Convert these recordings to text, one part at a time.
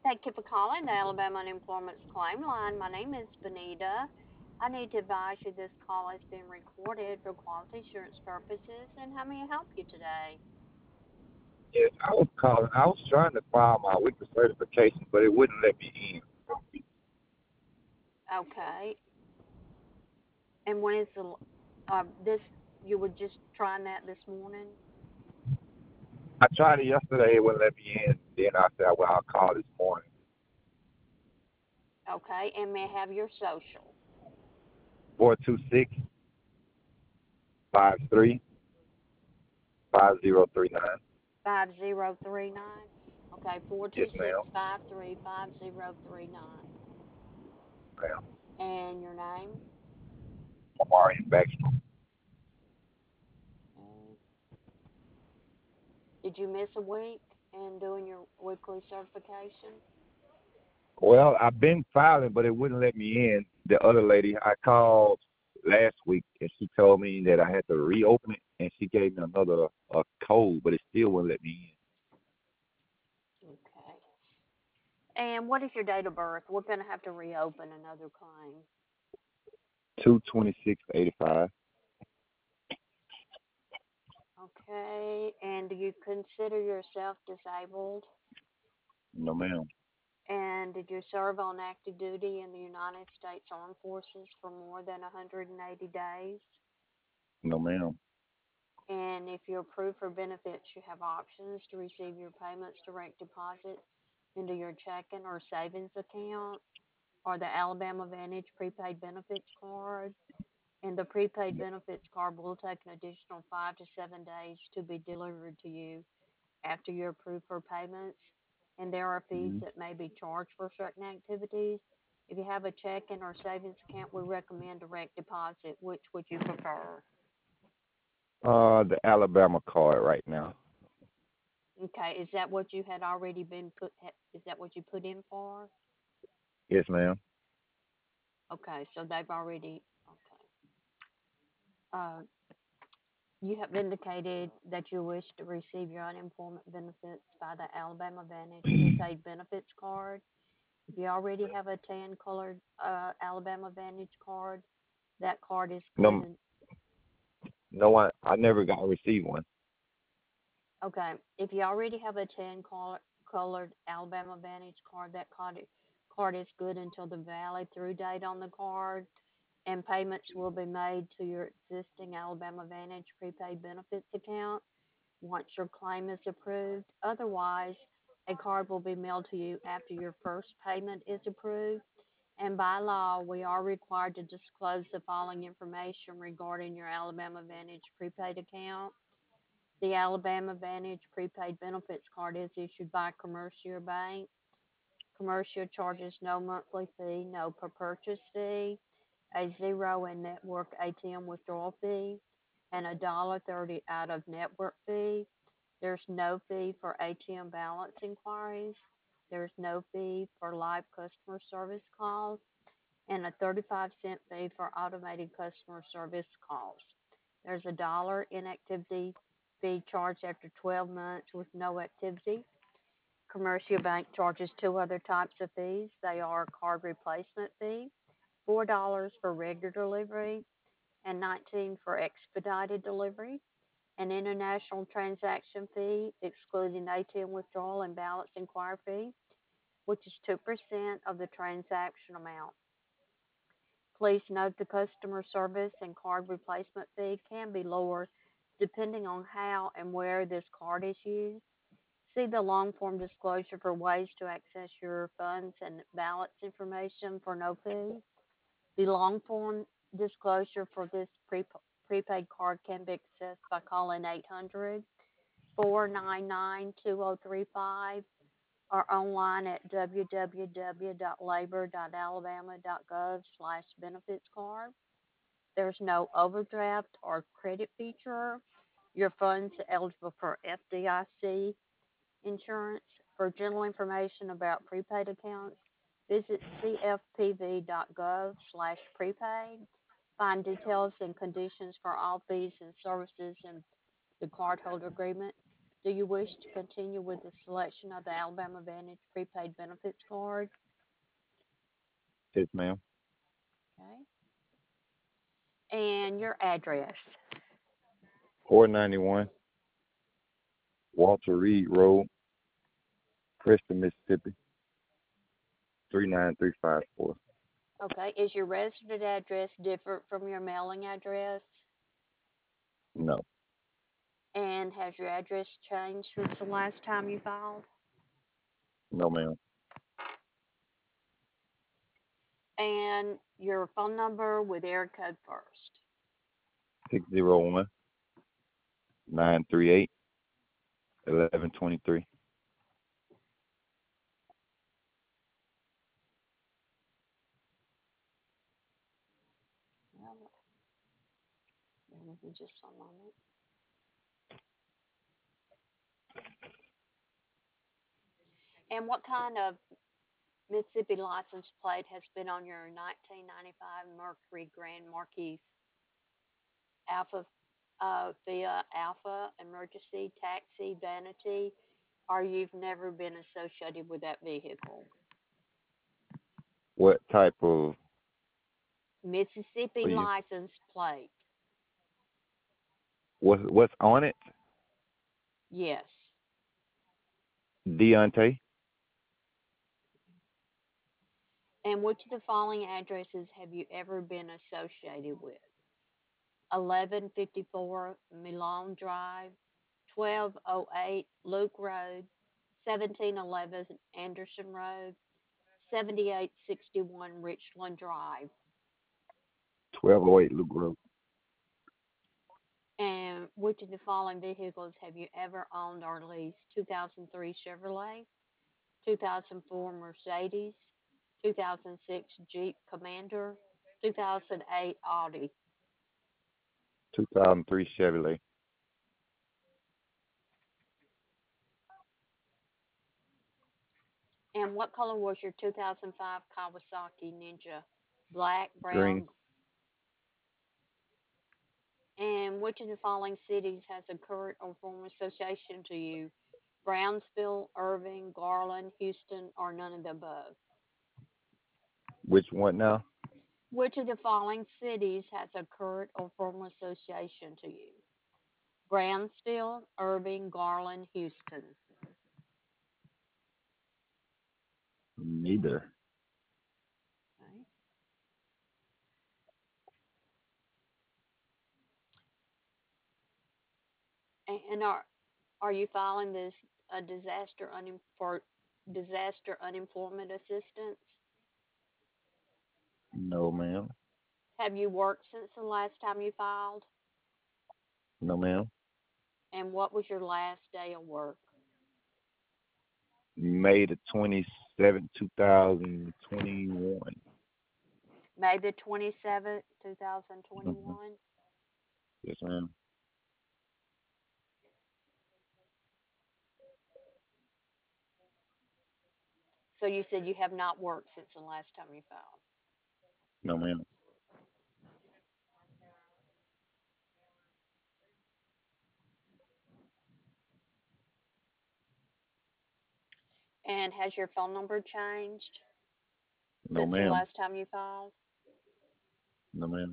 Thank you for calling the Alabama Unemployment Claim Line. My name is Benita. I need to advise you this call is being recorded for quality assurance purposes. And how may I help you today? Yes, I was calling. I was trying to file my weekly certification, but it wouldn't let me in. Okay. And when is the this you were just trying that this morning? I tried it yesterday. It wouldn't let me in. Then I said, well, I'll call this morning. Okay. And may I have your social? 426-53-5039. 5039. Okay, four Yes, two six ma'am. five three 5039. Ma'am. And your name? Amari and Baxter. Okay. Did you miss a week in doing your weekly certification? Well, I've been filing, but it wouldn't let me in. The other lady I called last week, and she told me that I had to reopen it, and she gave me another code, but it still wouldn't let me Okay. And what is your date of birth? We're going to have to reopen another claim. in. 22685. Okay. And do you consider yourself disabled? No, ma'am. And did you serve on active duty in the United States Armed Forces for more than 180 days? No, ma'am. And if you're approved for benefits, you have options to receive your payments direct deposit into your checking or savings account or the Alabama Vantage prepaid benefits card. And the prepaid benefits card will take an additional 5 to 7 days to be delivered to you after you're approved for payments. And there are fees Mm-hmm. that may be charged for certain activities. If you have a checking or savings account, we recommend direct deposit. Which would you prefer? The Alabama card right now. Okay, is that what you had already been put? Is that what you put in for? Yes, ma'am. Okay, so they've already. Okay. Uh, you have indicated that you wish to receive your unemployment benefits by the Alabama Vantage prepaid benefits card. If you already have a tan colored Alabama Vantage card, that card is good. No, And no, I never got received one. okay, if you already have a colored Alabama Vantage card, that card is good until the valid through date on the card, and payments will be made to your existing Alabama Vantage prepaid benefits account once your claim is approved. Otherwise, a card will be mailed to you after your first payment is approved. And by law, we are required to disclose the following information regarding your Alabama Vantage prepaid account. The Alabama Vantage prepaid benefits card is issued by Commercial Bank. Commercial charges no monthly fee, no per purchase fee, a zero in network ATM withdrawal fee, and $1.30 out of network fee. There's no fee for ATM balance inquiries. There's no fee for live customer service calls and a 35-cent fee for automated customer service calls. There's $1 inactivity fee charged after 12 months with no activity. Commercial Bank charges two other types of fees. They are card replacement fee, $4 for regular delivery and 19 for expedited delivery. An international transaction fee, excluding ATM withdrawal and balance inquiry fee, which is 2% of the transaction amount. Please note the customer service and card replacement fee can be lower depending on how and where this card is used. See the long form disclosure for ways to access your funds and balance information for no fee. The long form disclosure for this prepaid card can be accessed by calling 800-499-2035 or online at www.labor.alabama.gov/benefits card. There's no overdraft or credit feature. Your funds are eligible for FDIC insurance. For general information about prepaid accounts, visit cfpb.gov/prepaid. Find details and conditions for all fees and services in the cardholder agreement. Do you wish to continue with the selection of the Alabama Advantage prepaid benefits card? Yes, ma'am. Okay. And your address. 491 Walter Reed Road, Preston, Mississippi, 39354. Okay. Is your resident address different from your mailing address? No, And has your address changed since the last time you filed? no, ma'am. And your phone number with area code first. 601 938 1123. Well, bear with me just a moment. And what kind of Mississippi license plate has been on your 1995 Mercury Grand Marquis Alpha via Alpha Emergency Taxi Vanity, or you've never been associated with that vehicle? What type of, Mississippi what you, license plate. what's on it? Yes. Deontay? And which of the following addresses have you ever been associated with? 1154 Milone Drive, 1208 Luke Road, 1711 Anderson Road, 7861 Richland Drive. 1208 Luke Road. And which of the following vehicles have you ever owned or leased? 2003 Chevrolet, 2004 Mercedes, 2006 Jeep Commander, 2008 Audi. 2003 Chevrolet. And what color was your 2005 Kawasaki Ninja? Black, Green. brown. And which of the following cities has a current or former association to you? Brownsville, Irving, Garland, Houston, or none of the above? Which one now? Which of the following cities has a current or former association to you? Brownsville, Irving, Garland, Houston. Neither. Okay. And are you filing this for disaster unemployment assistance? No, ma'am. Have you worked since the last time you filed? No, ma'am. And what was your last day of work? May the 27th, 2021. May the 27th, Mm-hmm. 2021? Yes, ma'am. So you said you have not worked since the last time you filed. No, ma'am. And has your phone number changed No, since the ma'am. last time you filed? No, ma'am.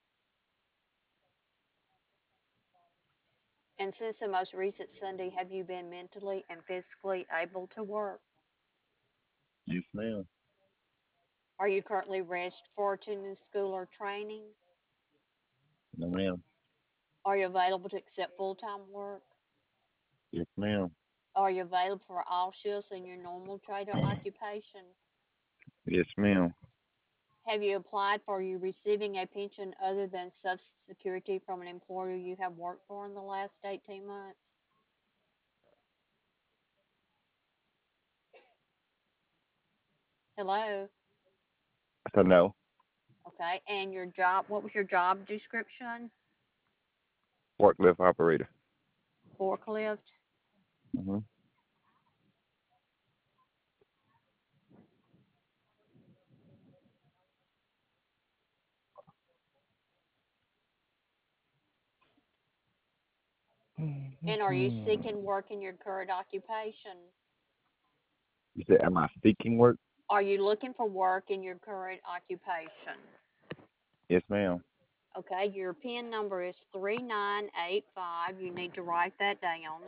And since the most recent Sunday, have you been mentally and physically able to work? Yes, ma'am. Are you currently registered for attending school or training? No, ma'am. Are you available to accept full-time work? Yes, ma'am. Are you available for all shifts in your normal trade or occupation? Yes, ma'am. Have you applied for you receiving a pension other than Social Security from an employer you have worked for in the last 18 months? Hello? So no. Okay. And your job, what was your job description? Forklift operator. Forklift. Mm-hmm. And are you seeking work in your current occupation? You said, am I seeking work? Are you looking for work in your current occupation? Yes, ma'am. Okay, your PIN number is 3985. You need to write that down.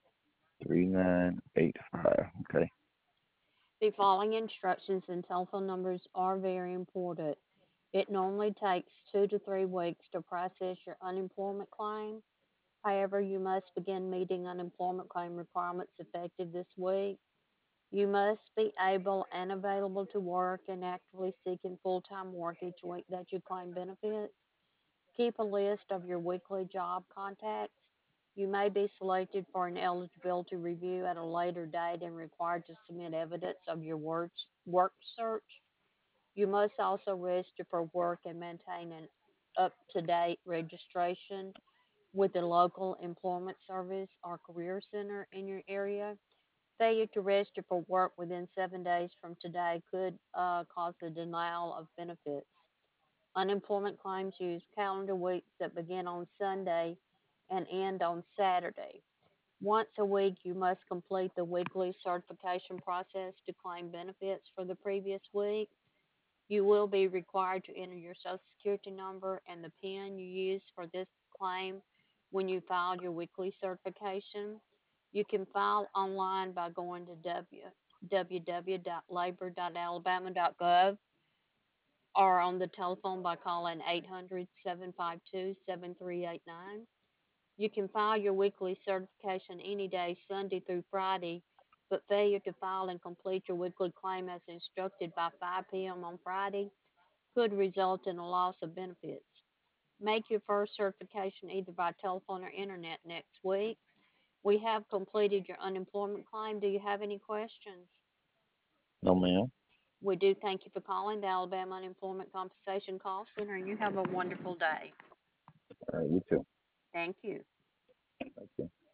3985. Okay. The following instructions and telephone numbers are very important. It normally takes 2 to 3 weeks to process your unemployment claim. However, you must begin meeting unemployment claim requirements effective this week. You must be able and available to work and actively seeking full-time work each week that you claim benefits. Keep a list of your weekly job contacts. You may be selected for an eligibility review at a later date and required to submit evidence of your work search. You must also register for work and maintain an up to date registration with the local employment service or career center in your area. Failure to register for work within 7 days from today could cause the denial of benefits. Unemployment claims use calendar weeks that begin on Sunday and end on Saturday. Once a week, you must complete the weekly certification process to claim benefits for the previous week. You will be required to enter your Social Security number and the PIN you used for this claim when you file your weekly certification. You can file online by going to www.labor.alabama.gov or on the telephone by calling 800-752-7389. You can file your weekly certification any day, Sunday through Friday, but failure to file and complete your weekly claim as instructed by 5 p.m. on Friday could result in a loss of benefits. Make your first certification either by telephone or internet next week. We have completed your unemployment claim. Do you have any questions? No, ma'am. We do thank you for calling the Alabama Unemployment Compensation Call Center, and you have a wonderful day. All right, you too. Thank you. Thank you.